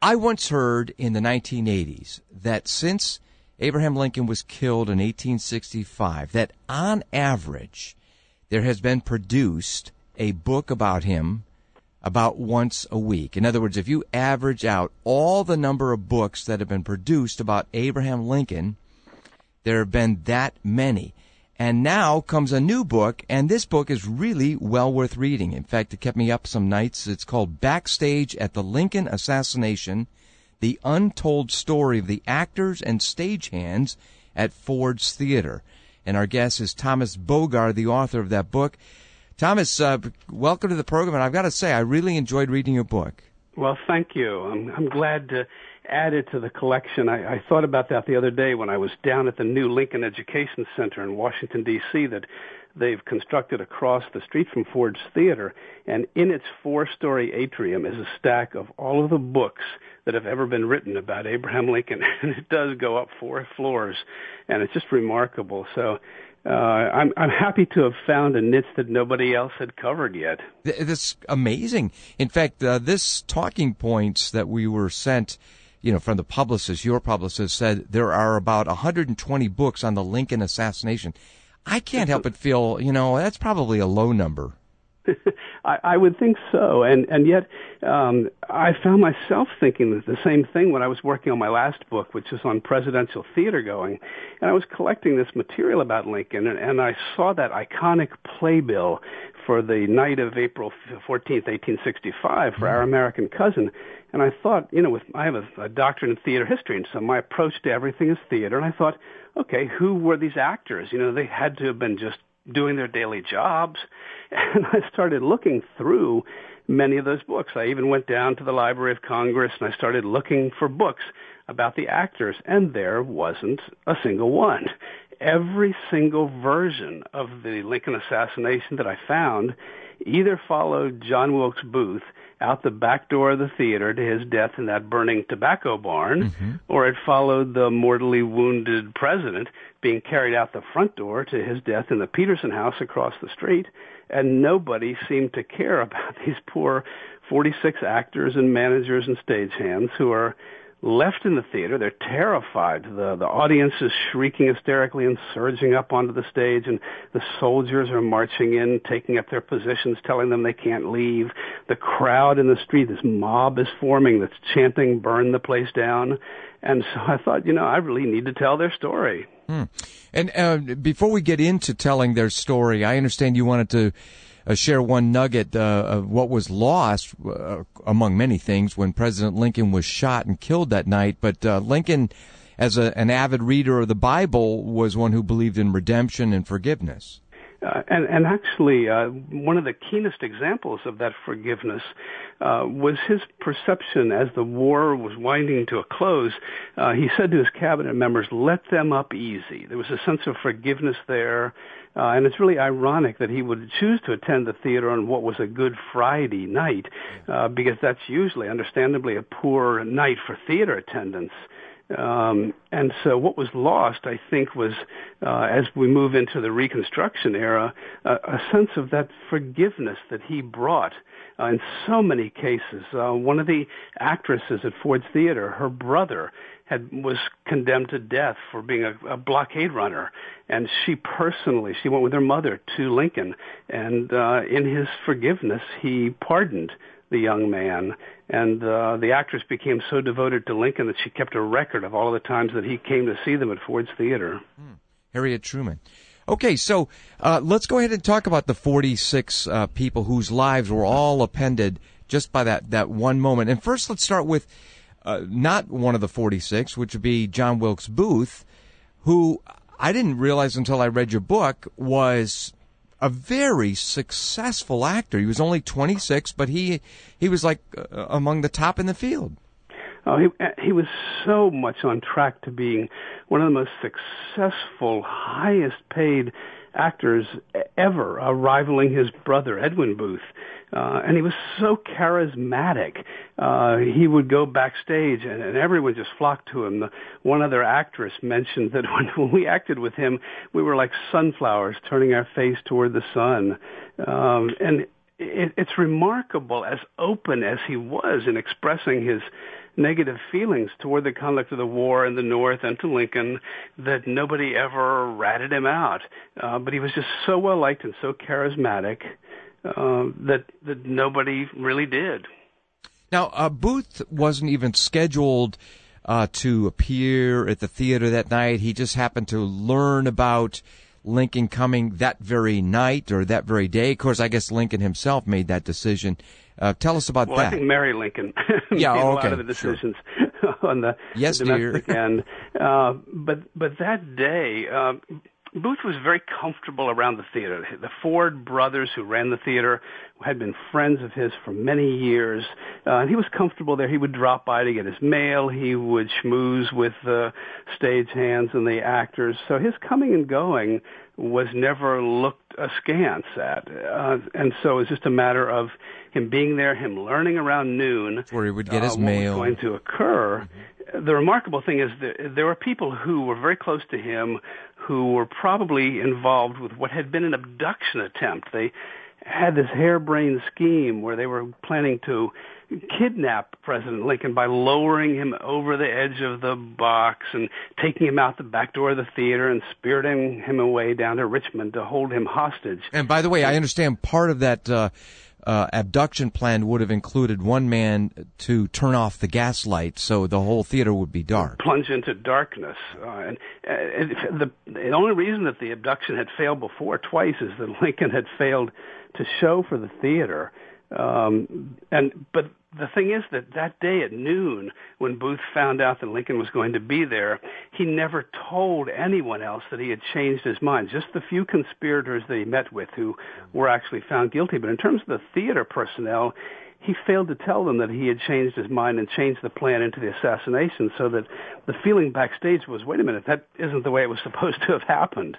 I once heard in the 1980s that since Abraham Lincoln was killed in 1865, that on average there has been produced a book about him about once a week. In other words, if you average out all the number of books that have been produced about Abraham Lincoln, there have been that many. And now comes a new book, and this book is really well worth reading. In fact, it kept me up some nights. It's called Backstage at the Lincoln Assassination, The Untold Story of the Actors and Stagehands at Ford's Theater. And our guest is Thomas Bogard, the author of that book. Thomas, welcome to the program, and I've got to say, I really enjoyed reading your book. Well, thank you. I'm glad to add it to the collection. I thought about that the other day when I was down at the new Lincoln Education Center in Washington, D.C., that they've constructed across the street from Ford's Theater, and in its 4-story atrium is a stack of all of the books that have ever been written about Abraham Lincoln, and it does go up 4 floors, and it's just remarkable. So I'm happy to have found a niche that nobody else had covered yet. That's amazing. In fact, this talking points that we were sent, from the publicist, your publicist, said there are about 120 books on the Lincoln assassination. I can't help but feel, that's probably a low number. I would think so, and yet I found myself thinking the same thing when I was working on my last book, which is on presidential theater going, and I was collecting this material about Lincoln, and I saw that iconic playbill for the night of April 14th, 1865, for Our American Cousin, and I thought, I have a doctorate in theater history, and so my approach to everything is theater, and I thought, okay, who were these actors? They had to have been just doing their daily jobs. And I started looking through many of those books. I even went down to the Library of Congress and I started looking for books about the actors, and there wasn't a single one. Every single version of the Lincoln assassination that I found either followed John Wilkes Booth out the back door of the theater to his death in that burning tobacco barn, or it followed the mortally wounded president being carried out the front door to his death in the Peterson House across the street, and nobody seemed to care about these poor 46 actors and managers and stagehands who are left in the theater. They're terrified. The audience is shrieking hysterically and surging up onto the stage, and the soldiers are marching in, taking up their positions, telling them they can't leave. The crowd in the street, this mob is forming that's chanting, "Burn the place down." And so I thought, I really need to tell their story. And before we get into telling their story, I understand you wanted to share one nugget of what was lost, among many things, when President Lincoln was shot and killed that night. But Lincoln, as an avid reader of the Bible, was one who believed in redemption and forgiveness. And actually, one of the keenest examples of that forgiveness was his perception as the war was winding to a close. He said to his cabinet members, "Let them up easy." There was a sense of forgiveness there. And it's really ironic that he would choose to attend the theater on what was a Good Friday night, because that's usually, understandably, a poor night for theater attendance. And so what was lost, I think, was, as we move into the Reconstruction era, a sense of that forgiveness that he brought in so many cases. One of the actresses at Ford's Theater, her brother was condemned to death for being a blockade runner, and she went with her mother to Lincoln, and in his forgiveness, he pardoned the young man, and the actress became so devoted to Lincoln that she kept a record of all the times that he came to see them at Ford's Theater. Harriet Truman. Okay, so let's go ahead and talk about the 46 people whose lives were all appended just by that one moment. And first, let's start with not one of the 46, which would be John Wilkes Booth, who I didn't realize until I read your book was a very successful actor. He was only 26, but he was like among the top in the field. Oh, he was so much on track to being one of the most successful, highest-paid actors ever, rivaling his brother, Edwin Booth. And he was so charismatic. He would go backstage, and everyone just flocked to him. One other actress mentioned that when we acted with him, we were like sunflowers turning our face toward the sun. And it's remarkable, as open as he was in expressing his negative feelings toward the conduct of the war in the North and to Lincoln, that nobody ever ratted him out. But he was just so well liked and so charismatic that nobody really did. Now, Booth wasn't even scheduled to appear at the theater that night. He just happened to learn about Lincoln coming that very night or that very day. Of course, I guess Lincoln himself made that decision. Tell us about that. Well, I think Mary Lincoln made a lot of the decisions on the domestic end. But that day, Booth was very comfortable around the theater. The Ford brothers who ran the theater had been friends of his for many years. And he was comfortable there. He would drop by to get his mail. He would schmooze with the stagehands and the actors. So his coming and going was never looked askance at. And so it was just a matter of him being there, him learning around noon where he would get his mail. What was going to occur. Mm-hmm. The remarkable thing is that there were people who were very close to him who were probably involved with what had been an abduction attempt. They had this harebrained scheme where they were planning to kidnap President Lincoln by lowering him over the edge of the box and taking him out the back door of the theater and spiriting him away down to Richmond to hold him hostage. And by the way, I understand part of that abduction plan would have included one man to turn off the gas light so the whole theater would be dark. Plunge into darkness. The only reason that the abduction had failed before twice is that Lincoln had failed to show for the theater. But the thing is that day at noon, when Booth found out that Lincoln was going to be there, he never told anyone else that he had changed his mind. Just the few conspirators that he met with who were actually found guilty. But in terms of the theater personnel, he failed to tell them that he had changed his mind and changed the plan into the assassination, so that the feeling backstage was, wait a minute, that isn't the way it was supposed to have happened.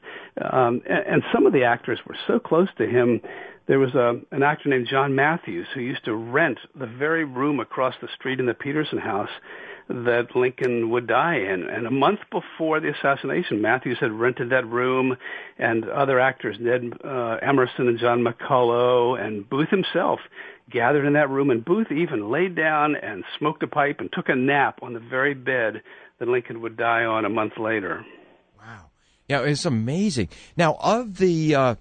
And some of the actors were so close to him. There was an actor named John Matthews who used to rent the very room across the street in the Peterson House that Lincoln would die in. And a month before the assassination, Matthews had rented that room, and other actors, Ned Emerson and John McCullough and Booth himself, gathered in that room. And Booth even laid down and smoked a pipe and took a nap on the very bed that Lincoln would die on a month later. Wow. Yeah, it's amazing. Now, of the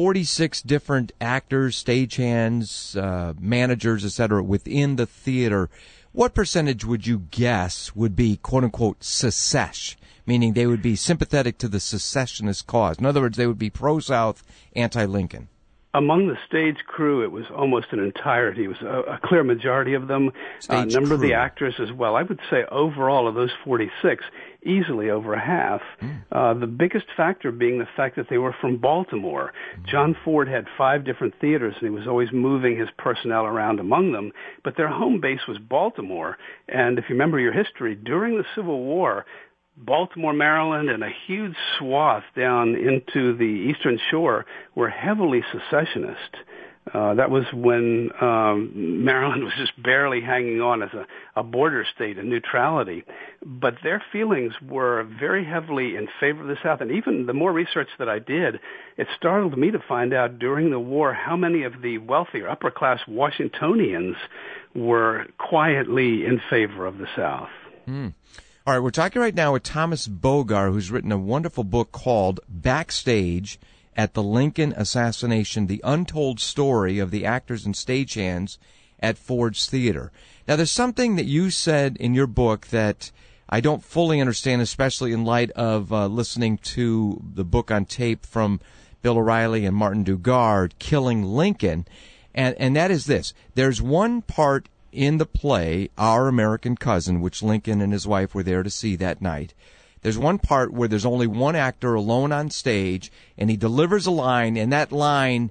46 different actors, stagehands, managers, etc., within the theater, what percentage would you guess would be, quote-unquote, secesh, meaning they would be sympathetic to the secessionist cause? In other words, they would be pro-South, anti-Lincoln. Among the stage crew, it was almost an entirety. It was a clear majority of them. A number of the actors as well. I would say overall of those 46, easily over half. The biggest factor being the fact that they were from Baltimore. John Ford had 5 different theaters, and he was always moving his personnel around among them. But their home base was Baltimore. And if you remember your history, during the Civil War, Baltimore, Maryland, and a huge swath down into the Eastern Shore were heavily secessionist. That was when Maryland was just barely hanging on as a border state, a neutrality. But their feelings were very heavily in favor of the South. And even the more research that I did, it startled me to find out during the war how many of the wealthier, upper-class Washingtonians were quietly in favor of the South. All right, we're talking right now with Thomas Bogar, who's written a wonderful book called Backstage at the Lincoln Assassination, The Untold Story of the Actors and Stagehands at Ford's Theater. Now, there's something that you said in your book that I don't fully understand, especially in light of listening to the book on tape from Bill O'Reilly and Martin Dugard, Killing Lincoln, and that is this. There's one part in the play, Our American Cousin, which Lincoln and his wife were there to see that night. There's one part where there's only one actor alone on stage, and he delivers a line, and that line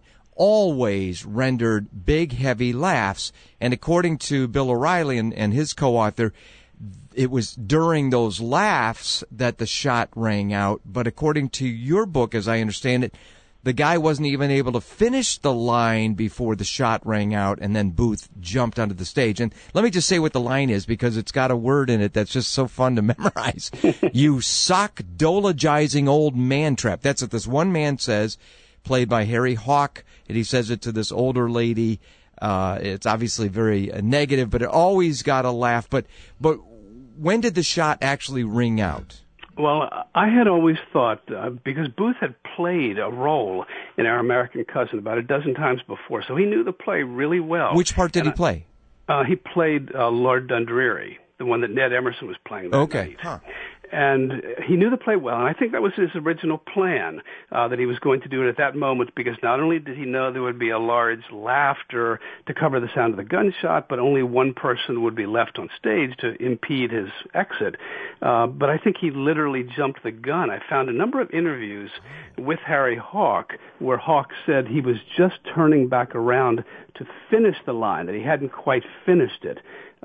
always rendered big, heavy laughs. And according to Bill O'Reilly and his co-author, it was during those laughs that the shot rang out. But according to your book, as I understand it, the guy wasn't even able to finish the line before the shot rang out, and then Booth jumped onto the stage. And let me just say what the line is, because it's got a word in it that's just so fun to memorize. You sock-dologizing old man trap. That's what this one man says. played by Harry Hawk, and he says it to this older lady. It's obviously very negative, but it always got a laugh. But when did the shot actually ring out? Well, I had always thought, because Booth had played a role in Our American Cousin about a dozen times before, so he knew the play really well. Which part did he play? He played Lord Dundreary, the one that Ned Emerson was playing that night. Huh. And he knew the play well, and I think that was his original plan, that he was going to do it at that moment, because not only did he know there would be a large laughter to cover the sound of the gunshot, but only one person would be left on stage to impede his exit. But I think he literally jumped the gun. I found a number of interviews with Harry Hawk where Hawk said he was just turning back around to finish the line, that he hadn't quite finished it.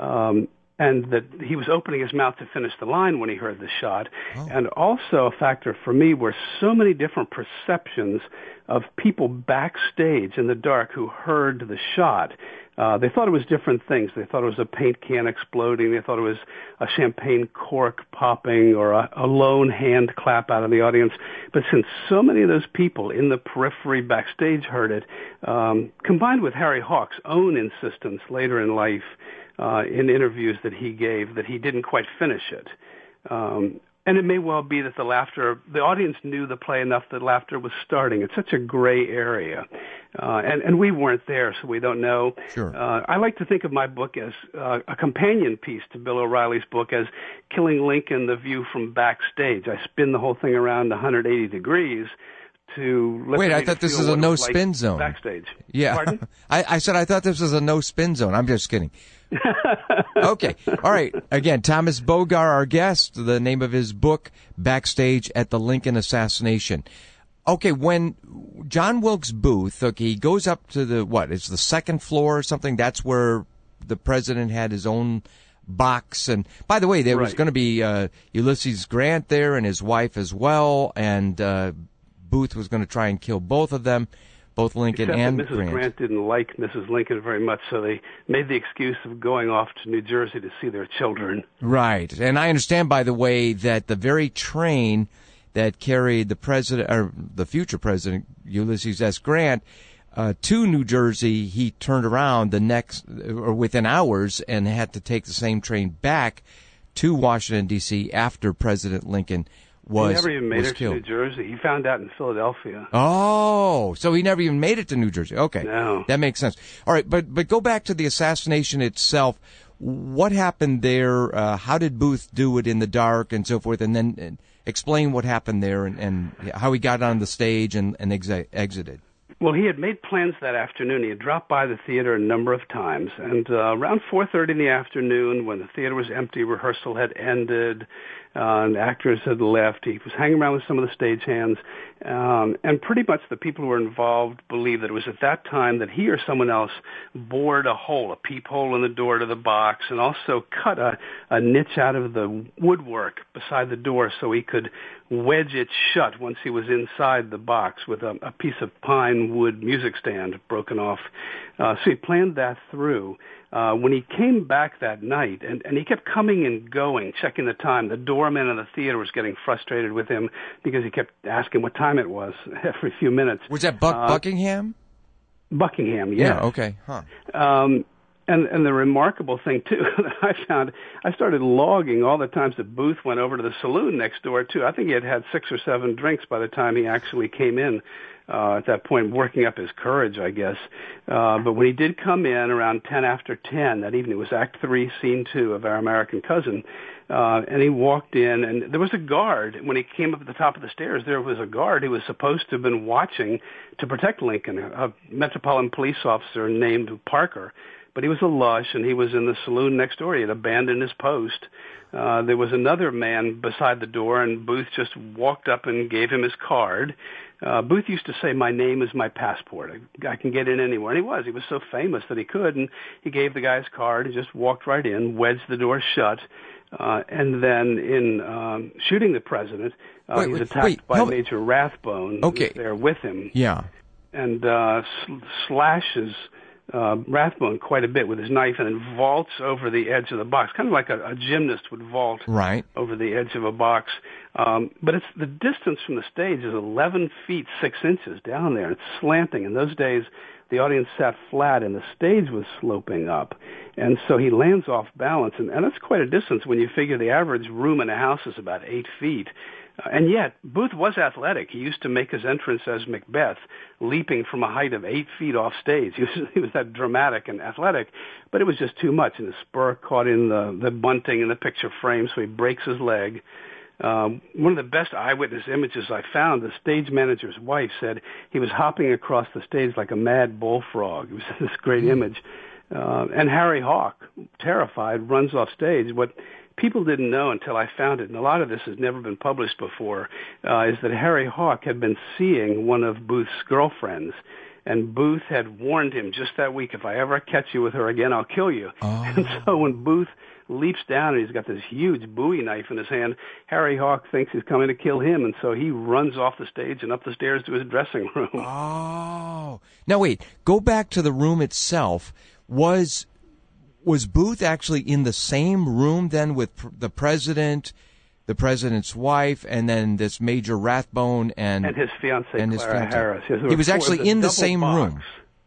And that he was opening his mouth to finish the line when he heard the shot. Oh. And also a factor for me were so many different perceptions of people backstage in the dark who heard the shot. They thought it was different things. They thought it was a paint can exploding. They thought it was a champagne cork popping or a lone hand clap out of the audience. But since so many of those people in the periphery backstage heard it, combined with Harry Hawk's own insistence later in life, in interviews that he gave, that he didn't quite finish it. And it may well be that the audience knew the play enough that laughter was starting. It's such a gray area. And we weren't there, so we don't know. Sure. I like to think of my book as a companion piece to Bill O'Reilly's book as Killing Lincoln, The View from Backstage. I spin the whole thing around 180 degrees. Wait, I thought this was a no-spin zone. Backstage. Yeah. Pardon? I said I thought this was a no-spin zone. I'm just kidding. Okay. All right. Again, Thomas Bogar, our guest. The name of his book, Backstage at the Lincoln Assassination. Okay, when John Wilkes Booth, he goes up to it's the second floor or something. That's where the president had his own box. And by the way, there was going to be Ulysses Grant there and his wife as well. And Booth was going to try and kill both of them, both Lincoln and Mrs. Grant didn't like Mrs. Lincoln very much, so they made the excuse of going off to New Jersey to see their children. Right. And I understand, by the way, that the very train that carried the president, or the future president, Ulysses S. Grant, to New Jersey, he turned around within hours and had to take the same train back to Washington, D.C. after President Lincoln he never even made it to New Jersey. He found out in Philadelphia. Oh, so he never even made it to New Jersey. Okay. No. That makes sense. All right, but go back to the assassination itself. What happened there? How did Booth do it in the dark and so forth? And then explain what happened there and how he got on the stage and exited. Well, he had made plans that afternoon. He had dropped by the theater a number of times. And around 4:30 in the afternoon, when the theater was empty, rehearsal had ended, and actors had left, he was hanging around with some of the stagehands. And pretty much the people who were involved believed that it was at that time that he or someone else bored a peephole in the door to the box, and also cut a niche out of the woodwork beside the door so he could wedge it shut once he was inside the box with a piece of pine wood music stand broken off. So he planned that through. When he came back that night, and he kept coming and going, checking the time, the doorman in the theater was getting frustrated with him because he kept asking what time it was every few minutes. Was that Buckingham? Buckingham, yes. Yeah, okay. Huh. And the remarkable thing, too, that I found, I started logging all the times that Booth went over to the saloon next door, too. I think he had had 6 or 7 drinks by the time he actually came in. At that point, working up his courage, I guess. But when he did come in around 10 after 10 that evening, it was Act 3, Scene 2 of Our American Cousin, and he walked in, and there was a guard. When he came up at the top of the stairs, there was a guard who was supposed to have been watching to protect Lincoln, a Metropolitan Police officer named Parker. But he was a lush, and he was in the saloon next door. He had abandoned his post. There was another man beside the door, and Booth just walked up and gave him his card. Booth used to say, "My name is my passport. I can get in anywhere." And he was so famous that he could, and he gave the guy his card. He just walked right in, wedged the door shut, and then in shooting the president, he was attacked by Major Rathbone, who was there with him. Yeah. And slashes Rathbone quite a bit with his knife and then vaults over the edge of the box, kind of like a gymnast would vault right over the edge of a box. But it's the distance from the stage is 11 feet 6 inches down there. It's slanting. In those days, the audience sat flat and the stage was sloping up. And so he lands off balance. And that's quite a distance when you figure the average room in a house is about 8 feet. And yet, Booth was athletic. He used to make his entrance as Macbeth, leaping from a height of 8 feet off stage. He was that dramatic and athletic, but it was just too much. And the spur caught in the bunting in the picture frame, so he breaks his leg. One of the best eyewitness images I found, the stage manager's wife said he was hopping across the stage like a mad bullfrog. It was this great image. And Harry Hawk, terrified, runs off stage. What people didn't know until I found it, and a lot of this has never been published before, is that Harry Hawk had been seeing one of Booth's girlfriends. And Booth had warned him just that week, if I ever catch you with her again, I'll kill you. Oh. And so when Booth leaps down and he's got this huge Bowie knife in his hand, Harry Hawk thinks he's coming to kill him, and so he runs off the stage and up the stairs to his dressing room. Oh. Now wait, go back to the room itself. Was Booth actually in the same room then with the president, the president's wife, and then this Major Rathbone and his fiancée, Clara Harris? Yes, he was actually in the same room.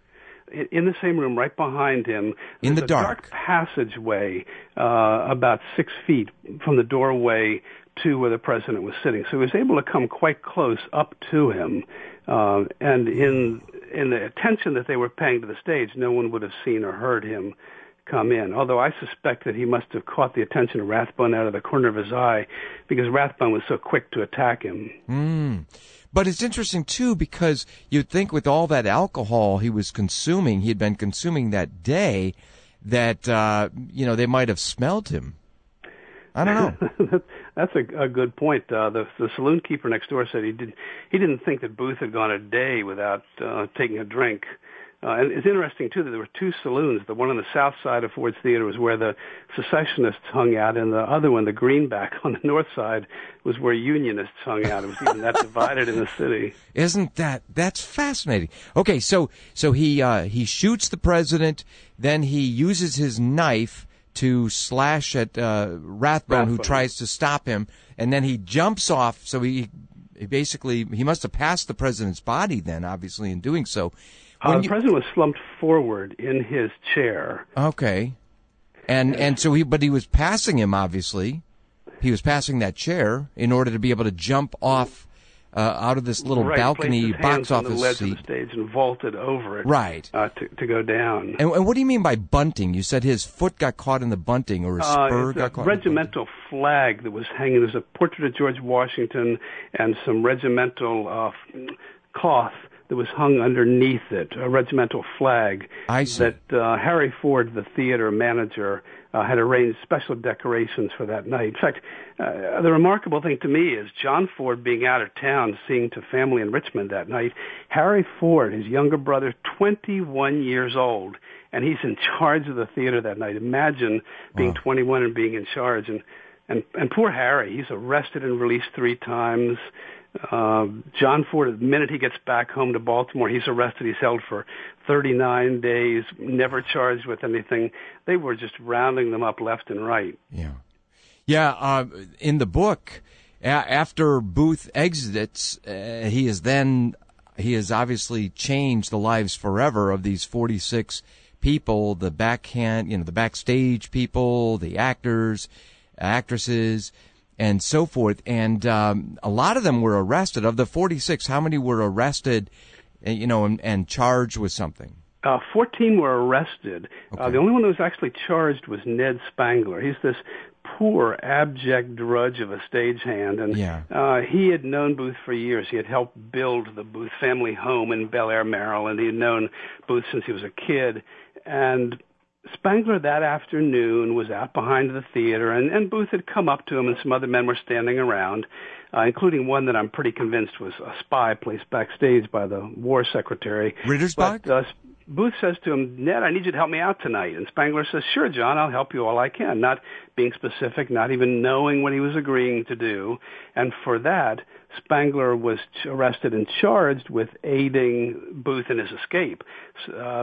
In the same room, right behind him. In the dark passageway, about 6 feet from the doorway to where the president was sitting. So he was able to come quite close up to him. And in the attention that they were paying to the stage, no one would have seen or heard him come in, although I suspect that he must have caught the attention of Rathbone out of the corner of his eye because Rathbone was so quick to attack him. But it's interesting, too, because you'd think with all that alcohol he was consuming, he had been consuming that day, that, they might have smelled him. I don't know. That's a good point. The saloon keeper next door said he didn't think that Booth had gone a day without taking a drink. And it's interesting, too, that there were two saloons. The one on the south side of Ford's Theater was where the secessionists hung out, and the other one, the Greenback, on the north side, was where Unionists hung out. It was even that divided in the city. That's fascinating. Okay, so he shoots the president, then he uses his knife to slash at Rathbone, who tries to stop him, and then he jumps off, so he must have passed the president's body then, obviously, in doing so. The president was slumped forward in his chair. Okay. And so he was passing him, obviously. He was passing that chair in order to be able to jump off out of this little balcony box office seat. On the ledge of the stage and vaulted over it. Right. To go down. And what do you mean by bunting? You said his foot got caught in the bunting, or his spur got caught in the bunting. Regimental flag that was hanging. There's a portrait of George Washington and some regimental cloth that was hung underneath it, a regimental flag. I see. That Harry Ford, the theater manager, had arranged special decorations for that night. In fact, the remarkable thing to me is John Ford being out of town, seeing to family in Richmond that night. Harry Ford, his younger brother, 21 years old, and he's in charge of the theater that night. Imagine being 21 and being in charge. And poor Harry, he's arrested and released 3 times. John Ford, the minute he gets back home to Baltimore, he's arrested. He's held for 39 days, never charged with anything. They were just rounding them up left and right. Yeah. In the book, after Booth exits, he has obviously changed the lives forever of these 46 people, the backstage people, the actors, actresses, and so forth. And a lot of them were arrested. Of the 46, how many were arrested, and charged with something? 14 were arrested. Okay. The only one that was actually charged was Ned Spangler. He's this poor, abject drudge of a stagehand, and he had known Booth for years. He had helped build the Booth family home in Bel Air, Maryland. He had known Booth since he was a kid, and Spangler that afternoon was out behind the theater, and Booth had come up to him, and some other men were standing around, including one that I'm pretty convinced was a spy placed backstage by the war secretary. Rittersbach? But Booth says to him, Ned, I need you to help me out tonight. And Spangler says, sure, John, I'll help you all I can, not being specific, not even knowing what he was agreeing to do. And for that, Spangler was arrested and charged with aiding Booth in his escape.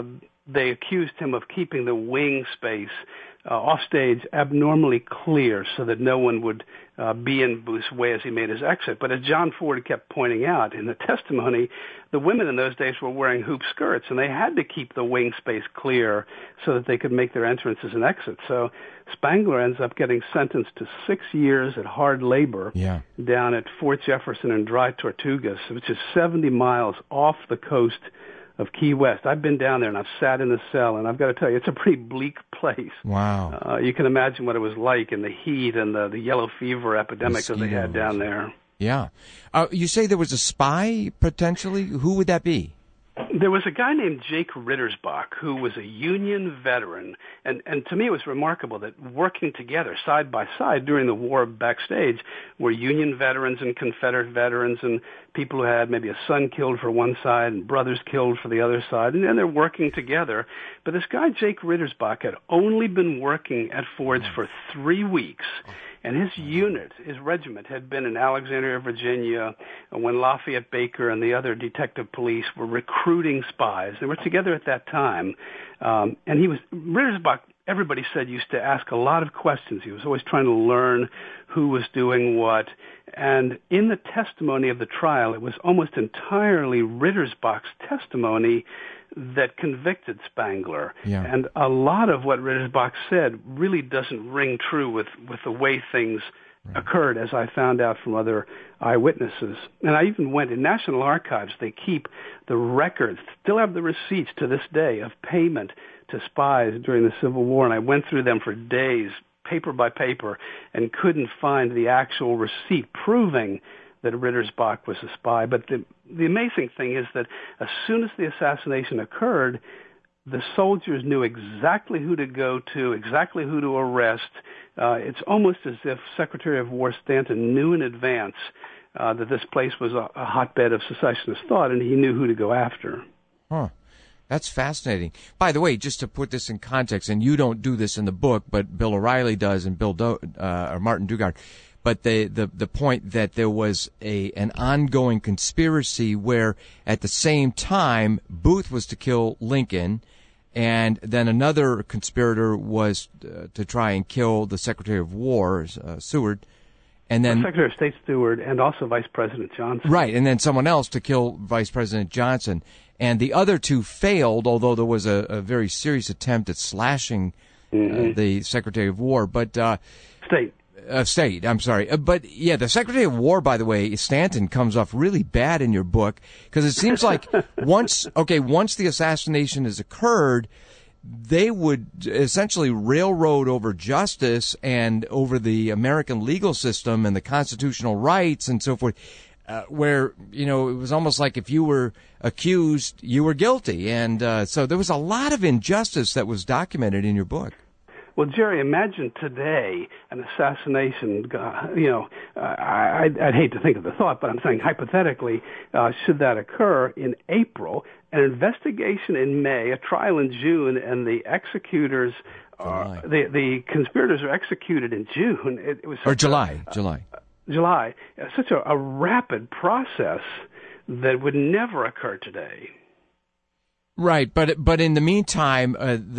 they accused him of keeping the wing space offstage abnormally clear so that no one would be in Booth's way as he made his exit. But as John Ford kept pointing out in the testimony, the women in those days were wearing hoop skirts, and they had to keep the wing space clear so that they could make their entrances and exits. So Spangler ends up getting sentenced to 6 years at hard labor down at Fort Jefferson in Dry Tortugas, which is 70 miles off the coast of Key West. I've been down there and I've sat in the cell, and I've got to tell you, it's a pretty bleak place. Wow. You can imagine what it was like in the heat and the yellow fever epidemic that they had down there. Yeah. You say there was a spy, potentially? Who would that be? There was a guy named Jake Rittersbach who was a Union veteran, and to me it was remarkable that working together side by side during the war backstage were Union veterans and Confederate veterans and people who had maybe a son killed for one side and brothers killed for the other side, and they're working together. But this guy Jake Rittersbach had only been working at Ford's for 3 weeks. And his unit, his regiment, had been in Alexandria, Virginia, when Lafayette Baker and the other detective police were recruiting spies. They were together at that time. And Rittersbach, everybody said, used to ask a lot of questions. He was always trying to learn who was doing what. And in the testimony of the trial, it was almost entirely Rittersbach's testimony that convicted Spangler. Yeah. And a lot of what Rittersbach said really doesn't ring true with the way things occurred, as I found out from other eyewitnesses. And I even went in National Archives. They keep the records, still have the receipts to this day of payment to spies during the Civil War. And I went through them for days, paper by paper, and couldn't find the actual receipt proving that Rittersbach was a spy. But the amazing thing is that as soon as the assassination occurred, the soldiers knew exactly who to go to, exactly who to arrest. It's almost as if Secretary of War Stanton knew in advance that this place was a hotbed of secessionist thought, and he knew who to go after. Huh. That's fascinating. By the way, just to put this in context, and you don't do this in the book, but Bill O'Reilly does and Martin Dugard, but the point that there was an ongoing conspiracy where at the same time Booth was to kill Lincoln, and then another conspirator was to try and kill the Secretary of War, Seward, and then Secretary of State Seward, and also Vice President Johnson. Right, and then someone else to kill Vice President Johnson. And the other two failed, although there was a very serious attempt at slashing the Secretary of War. But State, I'm sorry. But, yeah, the Secretary of War, by the way, Stanton, comes off really bad in your book, because it seems like once the assassination has occurred, they would essentially railroad over justice and over the American legal system and the constitutional rights and so forth, where, it was almost like if you were accused, you were guilty. And so there was a lot of injustice that was documented in your book. Well, Jerry, imagine today an assassination, I'd hate to think of the thought, but I'm saying hypothetically, should that occur in April, an investigation in May, a trial in June, and the executors, the conspirators are executed in June. It was July. July. Such a rapid process that would never occur today. Right, but in the meantime,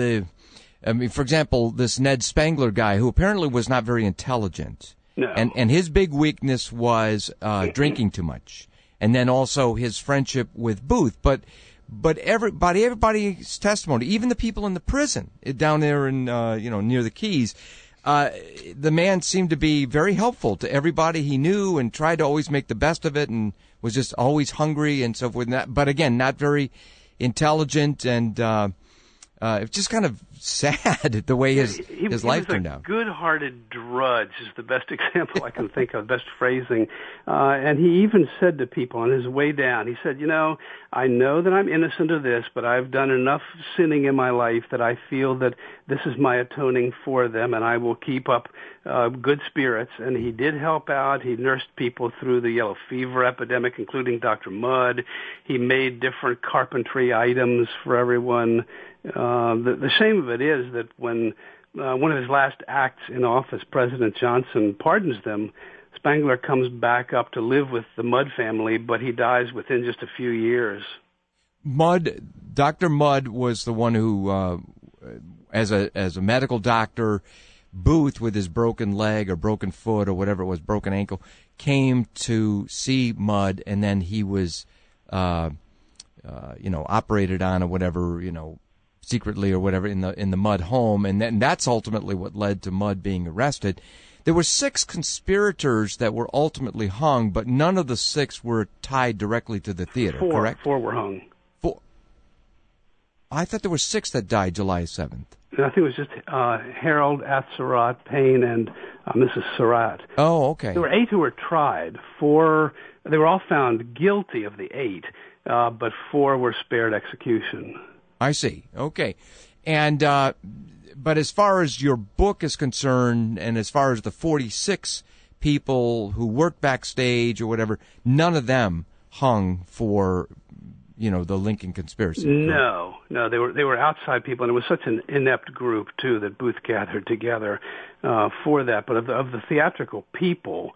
for example, this Ned Spangler guy, who apparently was not very intelligent, and his big weakness was drinking too much, and then also his friendship with Booth. But everybody's testimony, even the people in the prison down there in near the Keys, the man seemed to be very helpful to everybody he knew and tried to always make the best of it, and was just always hungry and so forth. But again, not very intelligent, and it's just kind of sad the way his life turned out. He was a good-hearted drudge is the best example I can think of, best phrasing. And he even said to people on his way down, he said, I know that I'm innocent of this, but I've done enough sinning in my life that I feel that this is my atoning for them, and I will keep up good spirits. And he did help out. He nursed people through the yellow fever epidemic, including Dr. Mudd. He made different carpentry items for everyone. The shame of it is that when one of his last acts in office, President Johnson pardons them, Spangler comes back up to live with the Mudd family, but he dies within just a few years. Dr. Mudd was the one who, as a medical doctor, Booth, with his broken leg or broken foot or whatever it was, broken ankle, came to see Mudd, and then he was, operated on or whatever, secretly or whatever in the Mudd home, and that's ultimately what led to Mudd being arrested. There were 6 conspirators that were ultimately hung, but none of the 6 were tied directly to the theater, correct? 4 were hung. 4. I thought there were 6 that died July 7th. I think it was just Harold Atzerodt Payne and Mrs. Surratt. Oh, okay. There were 8 who were tried. 4, they were all found guilty of the 8, but 4 were spared execution. I see. Okay. And but as far as your book is concerned, and as far as the 46 people who worked backstage or whatever, none of them hung for the Lincoln conspiracy. No, they were outside people, and it was such an inept group too that Booth gathered together for that. But of the theatrical people,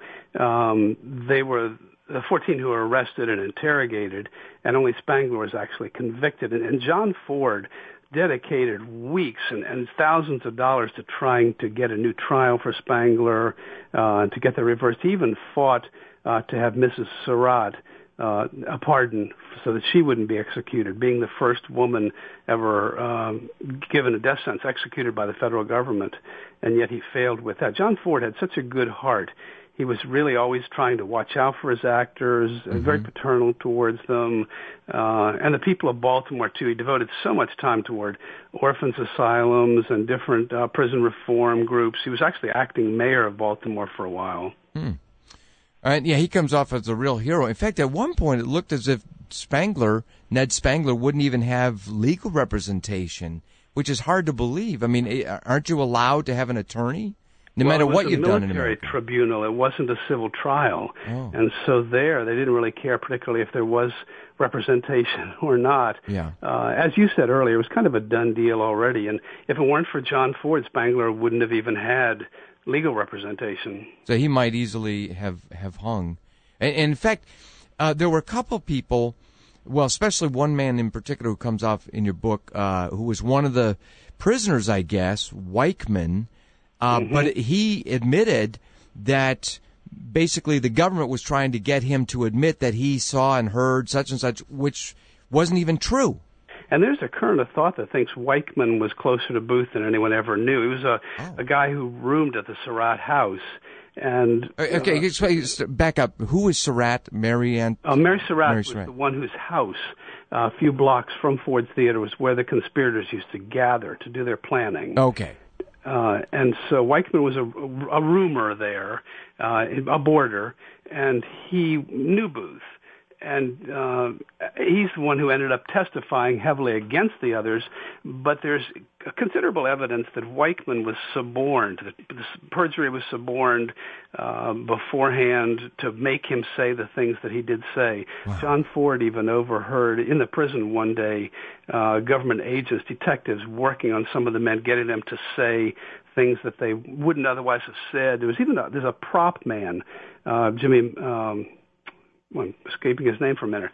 they were the 14 who were arrested and interrogated, and only Spangler was actually convicted. And John Ford dedicated weeks and thousands of dollars to trying to get a new trial for Spangler, to get the reversed. He even fought to have Mrs. Surratt a pardon so that she wouldn't be executed, being the first woman ever given a death sentence, executed by the federal government, and yet he failed with that. John Ford had such a good heart. He was really always trying to watch out for his actors, very paternal towards them, and the people of Baltimore, too. He devoted so much time toward orphans' asylums and different prison reform groups. He was actually acting mayor of Baltimore for a while. And he comes off as a real hero. In fact, at one point, it looked as if Ned Spangler, wouldn't even have legal representation, which is hard to believe. I mean, aren't you allowed to have an attorney? No matter what you've done in America. It was a military tribunal. It wasn't a civil trial. Oh. And so they didn't really care particularly if there was representation or not. Yeah. As you said earlier, it was kind of a done deal already. And if it weren't for John Ford, Spangler wouldn't have even had legal representation. So he might easily have hung. And in fact, there were a couple people, well, especially one man in particular who comes off in your book, who was one of the prisoners, I guess, Weichman. But he admitted that basically the government was trying to get him to admit that he saw and heard such and such, which wasn't even true. And there's a current of thought that thinks Weichman was closer to Booth than anyone ever knew. He was a guy who roomed at the Surratt house. And okay, back up. Who was Surratt? Mary Surratt was the one whose house, a few blocks from Ford's Theater, was where the conspirators used to gather to do their planning. Okay. And so Weichman was a roomer there, a boarder, and he knew Booth. And he's the one who ended up testifying heavily against the others. But there's considerable evidence that Weichman was suborned, that this perjury was suborned beforehand to make him say the things that he did say. Wow. John Ford even overheard in the prison one day government agents, detectives working on some of the men, getting them to say things that they wouldn't otherwise have said. There's a prop man, Jimmy. I'm escaping his name for a minute.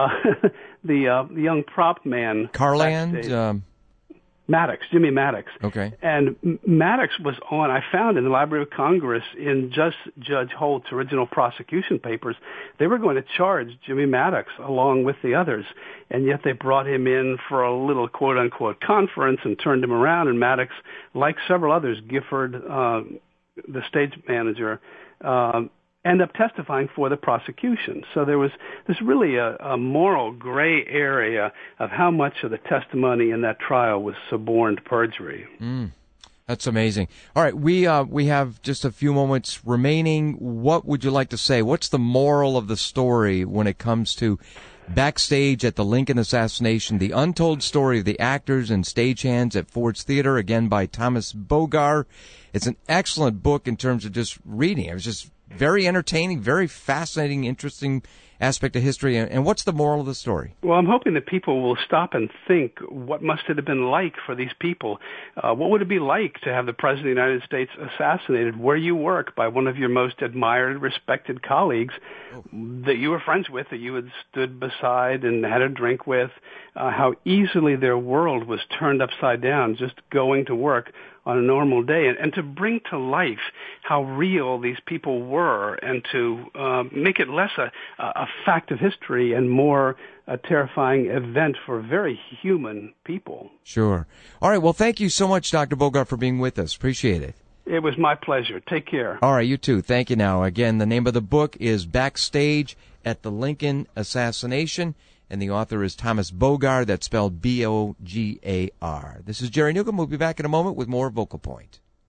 The young prop man, Carland, Maddox, Jimmy Maddox. Okay. And Maddox was on, I found in the Library of Congress in Judge Holt's original prosecution papers, they were going to charge Jimmy Maddox along with the others, and yet they brought him in for a little quote-unquote conference and turned him around, and Maddox, like several others, Gifford, the stage manager, end up testifying for the prosecution. So there's really a moral gray area of how much of the testimony in that trial was suborned perjury. That's amazing. All right, we have just a few moments remaining. What would you like to say? What's the moral of the story when it comes to backstage at the Lincoln assassination, the untold story of the actors and stagehands at Ford's Theater, again by Thomas Bogar? It's an excellent book in terms of just reading. It was just very entertaining, very fascinating, interesting aspect of history. And what's the moral of the story? Well, I'm hoping that people will stop and think, what must it have been like for these people? What would it be like to have the President of the United States assassinated where you work by one of your most admired, respected colleagues that you were friends with, that you had stood beside and had a drink with, how easily their world was turned upside down just going to work on a normal day, and to bring to life how real these people were, and to make it less a fact of history and more a terrifying event for very human people. Sure. All right. Well, thank you so much, Dr. Bogart, for being with us. Appreciate it. It was my pleasure. Take care. All right, you too. Thank you now. Again, the name of the book is Backstage at the Lincoln Assassination, and the author is Thomas Bogar. That's spelled Bogar. This is Jerry Newcomb. We'll be back in a moment with more Vocal Point.